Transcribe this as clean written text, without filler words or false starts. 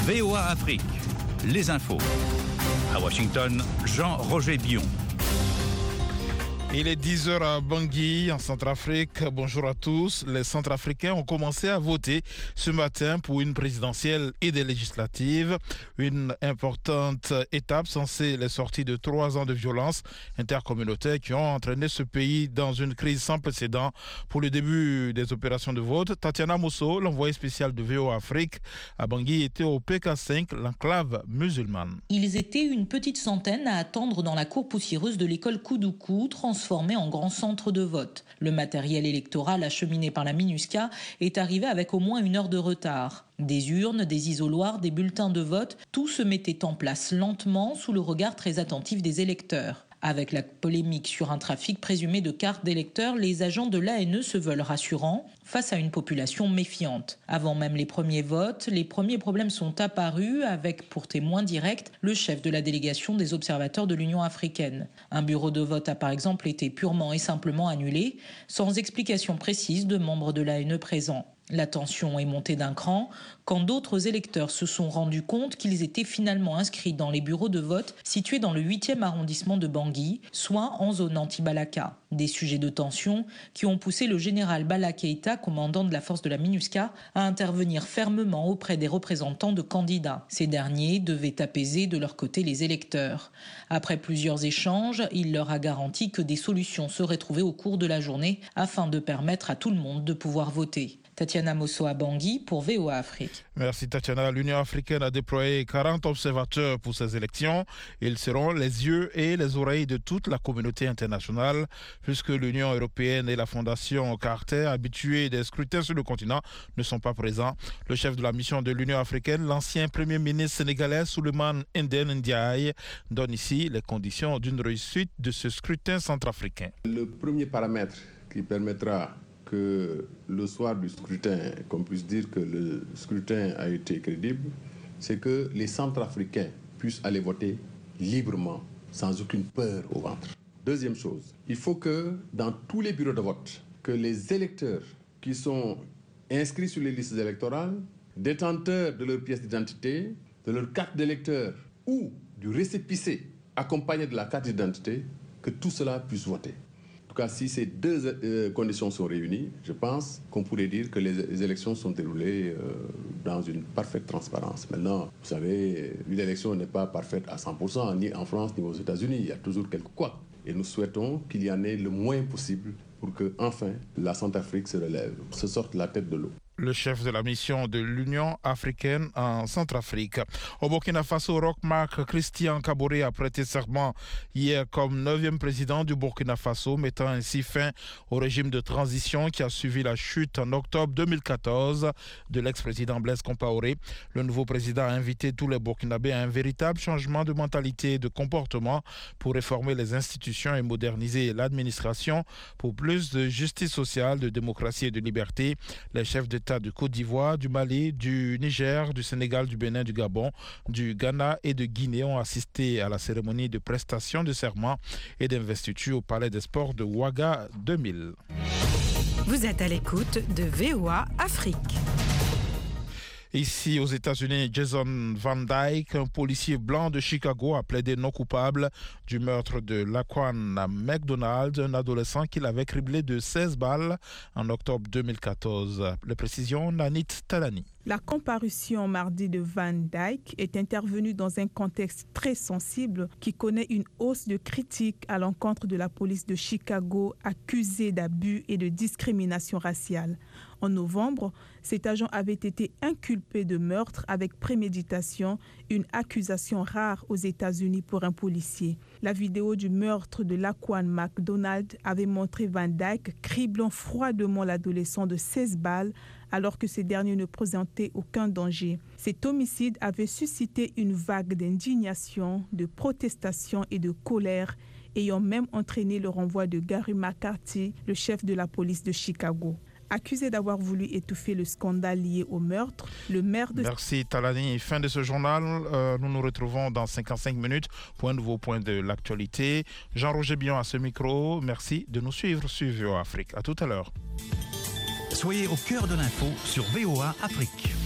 VOA Afrique, les infos. À Washington, Jean-Roger Bion. Il est 10h à Bangui, en Centrafrique. Bonjour à tous. Les Centrafricains ont commencé à voter ce matin pour une présidentielle et des législatives. Une importante étape censée les sortir de 3 ans de violence intercommunautaire qui ont entraîné ce pays dans une crise sans précédent. Pour le début des opérations de vote, Tatiana Mosso, l'envoyée spéciale de VOA Afrique à Bangui, était au PK5, l'enclave musulmane. Ils étaient une petite centaine à attendre dans la cour poussiéreuse de l'école Koudoukou, transformée en grand centre de vote. Le matériel électoral acheminé par la MINUSCA est arrivé avec au moins 1 heure de retard. Des urnes, des isoloirs, des bulletins de vote, tout se mettait en place lentement sous le regard très attentif des électeurs. Avec la polémique sur un trafic présumé de cartes d'électeurs, les agents de l'ANE se veulent rassurants face à une population méfiante. Avant même les premiers votes, les premiers problèmes sont apparus avec pour témoin direct le chef de la délégation des observateurs de l'Union africaine. Un bureau de vote a par exemple été purement et simplement annulé, sans explication précise de membres de l'ANE présents. La tension est montée d'un cran quand d'autres électeurs se sont rendus compte qu'ils étaient finalement inscrits dans les bureaux de vote situés dans le 8e arrondissement de Bangui, soit en zone anti-Balaka. Des sujets de tension qui ont poussé le général Bala Keïta, commandant de la force de la MINUSCA, à intervenir fermement auprès des représentants de candidats. Ces derniers devaient apaiser de leur côté les électeurs. Après plusieurs échanges, il leur a garanti que des solutions seraient trouvées au cours de la journée afin de permettre à tout le monde de pouvoir voter. Tatiana Mosso à Bangui pour VOA Afrique. Merci Tatiana. L'Union africaine a déployé 40 observateurs pour ces élections. Ils seront les yeux et les oreilles de toute la communauté internationale, puisque l'Union européenne et la Fondation Carter, habitués des scrutins sur le continent, ne sont pas présents. Le chef de la mission de l'Union africaine, l'ancien Premier ministre sénégalais Souleymane Ndéné Ndiaye, donne ici les conditions d'une réussite de ce scrutin centrafricain. Le premier paramètre qui permettra que le soir du scrutin, qu'on puisse dire que le scrutin a été crédible, c'est que les Centrafricains puissent aller voter librement, sans aucune peur au ventre. Deuxième chose, il faut que dans tous les bureaux de vote, que les électeurs qui sont inscrits sur les listes électorales, détenteurs de leur pièce d'identité, de leur carte d'électeur ou du récépissé accompagné de la carte d'identité, que tout cela puisse voter. En tout cas, si ces deux conditions sont réunies, je pense qu'on pourrait dire que les élections sont déroulées dans une parfaite transparence. Maintenant, vous savez, une élection n'est pas parfaite à 100%, ni en France, ni aux États-Unis. Il y a toujours quelques couacs. Et nous souhaitons qu'il y en ait le moins possible pour que, enfin, la Centrafrique se relève, se sorte la tête de l'eau. Le chef de la mission de l'Union africaine en Centrafrique. Au Burkina Faso, Roch Marc Christian Kaboré a prêté serment hier comme 9e président du Burkina Faso, mettant ainsi fin au régime de transition qui a suivi la chute en octobre 2014 de l'ex-président Blaise Compaoré. Le nouveau président a invité tous les Burkinabés à un véritable changement de mentalité et de comportement pour réformer les institutions et moderniser l'administration pour plus de justice sociale, de démocratie et de liberté. Les chefs d'État de Côte d'Ivoire, du Mali, du Niger, du Sénégal, du Bénin, du Gabon, du Ghana et de Guinée ont assisté à la cérémonie de prestation de serment et d'investiture au Palais des Sports de Ouaga 2000. Vous êtes à l'écoute de VOA Afrique. Ici aux États-Unis, Jason Van Dyke, un policier blanc de Chicago, a plaidé non coupable du meurtre de Laquan McDonald, un adolescent qu'il avait criblé de 16 balles en octobre 2014. Les précisions, Nanit Talani. La comparution mardi de Van Dyke est intervenue dans un contexte très sensible qui connaît une hausse de critiques à l'encontre de la police de Chicago accusée d'abus et de discrimination raciale. En novembre, cet agent avait été inculpé de meurtre avec préméditation, une accusation rare aux États-Unis pour un policier. La vidéo du meurtre de Laquan McDonald avait montré Van Dyke criblant froidement l'adolescent de 16 balles alors que ce dernier ne présentait aucun danger. Cet homicide avait suscité une vague d'indignation, de protestation et de colère, ayant même entraîné le renvoi de Gary McCarthy, le chef de la police de Chicago. Accusé d'avoir voulu étouffer le scandale lié au meurtre, le maire de... Merci Talani. Fin de ce journal. Nous nous retrouvons dans 55 minutes pour un nouveau point de l'actualité. Jean-Roger Bion à ce micro. Merci de nous suivre sur VOA Afrique. À tout à l'heure. Soyez au cœur de l'info sur VOA Afrique.